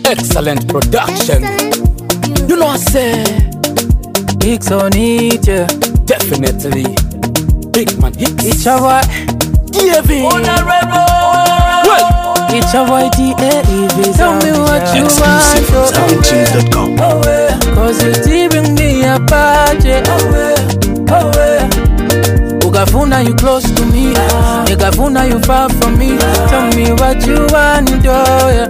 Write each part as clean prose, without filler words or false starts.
Excellent production. You know I say Hicks on it, yeah. definitely big man hits. It's a boy, Gavin. Well, it's a boy, D.A.E.V. Tell me what you Exclusive from want, ZambianTunes.com. cause it's giving me a party. Ugafuna, you close to me. Negafuna, you far from me. Tell me what you want, oh yeah.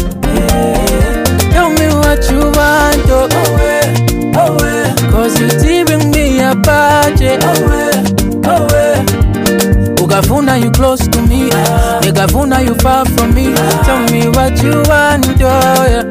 Tell me what you want, oh cause it's giving me a party. Ugafuna, you close to me. Negafuna, you far from me. Tell me what you want, oh yeah.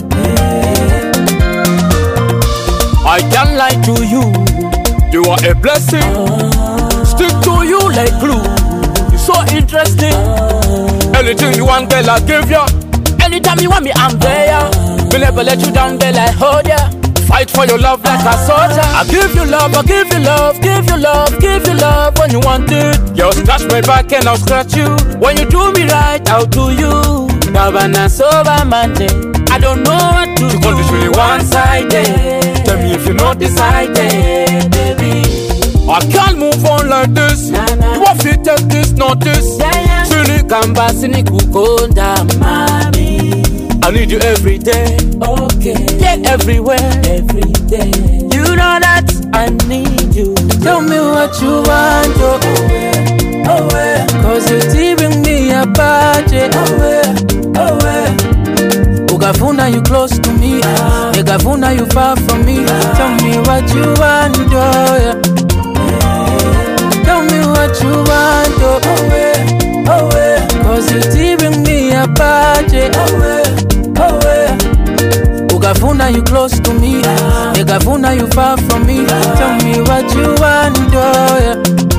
I can't lie to you. You are a blessing. Stick to you like glue. You're so interesting. Anything you want, girl, I give ya. Anytime you want me, I'm there. Will never let you down, girl, I hold ya. Fight for your love like a soldier. I give you love, I give you love, give you love, give you love when you want it. You scratch my back and I'll scratch you. When you do me right, I'll do you. Nabana soba mante. I don't know what to do. You really one-sided. Tell me if you're not decided, baby. I can't move on like this. You want to take this notice. Sini kamba, sini kukonda, mami. I need you every day. Okay. Yeah, everywhere. Every day. You know that I need you. Tell me what you want, cause it's giving me a party. Ugafuna, you close to me. Negafuna, you far from me. Tell me what you want, oh yeah. Tell me what you want, cause it's giving me a party. Ugafuna, you close to me. Negafuna, you far from me. Tell me what you want, oh yeah.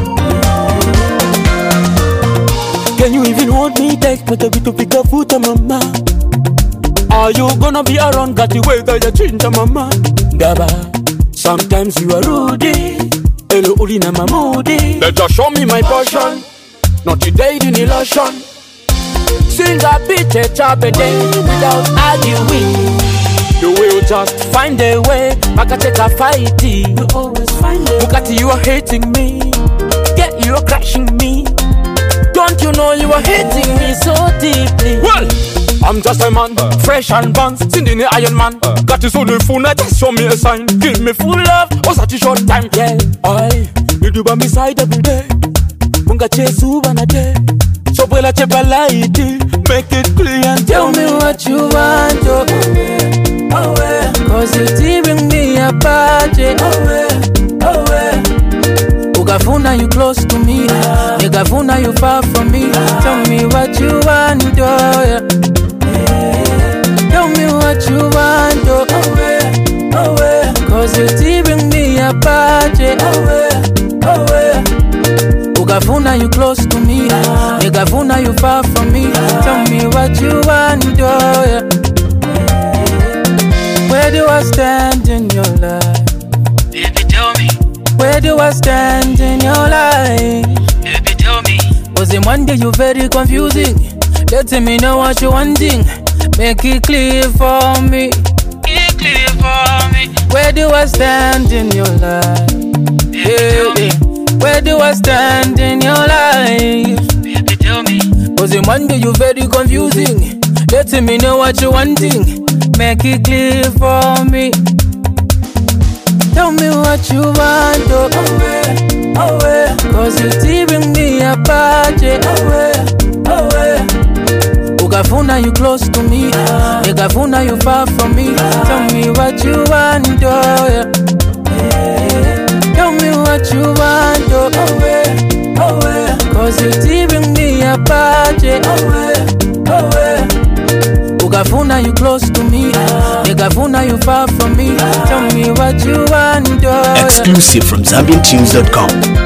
Can you even hold me tight? Put a bit to pick up foot, mama. Are you gonna be around? Got the way that you change, mama. Daba, sometimes you are rudy. Hello, Ulina Mamudi. Let just show me my passion. Not today, in illusion. Sing a bit, a chop a day without arguing. You will just find a way. Maka take a fight. You always find a way. Bukati, you are hating me. Yeah, you are crashing me. Don't you know you are hating me so deeply? Well, I'm just a man, fresh and bounce, sending the Iron Man. Got you so the full night, just show me a sign. Give me full love, or such a short time. Yeah, I need you by my side every day. Munga chesu banate, so bela chepalaiti, make it clear and tell me what you want, cause it's giving me a party. Ugafuna, you close to me. Negafuna, you far from me. Tell me what you want, oh yeah. Tell me what you want, cause it's giving me a party. Ugafuna, you close to me. Negafuna, you far from me. Tell me what you want, oh yeah. Where do I stand in your life? Baby, tell me. Where do I stand in your life? Baby, tell me. Was it one day you very confusing? Let me know what you wanting. Make it clear for me. Get clear for me. Where do I stand in your life? Baby, tell me. Where do I stand in your life? Baby, tell me. Was it one day you very confusing? Let me know what you wanting. Make it clear for me. Tell me what you want, cause it's giving me a party. Ugafuna, you close to me. Negafuna, you far from me. Tell me what you want, oh yeah. Tell me what you want, cause it's giving me a party. Ugafuna, you close to me. Negafuna, you far from me. Tell me what you want, oh yeah. Exclusive from ZambianTunes.com.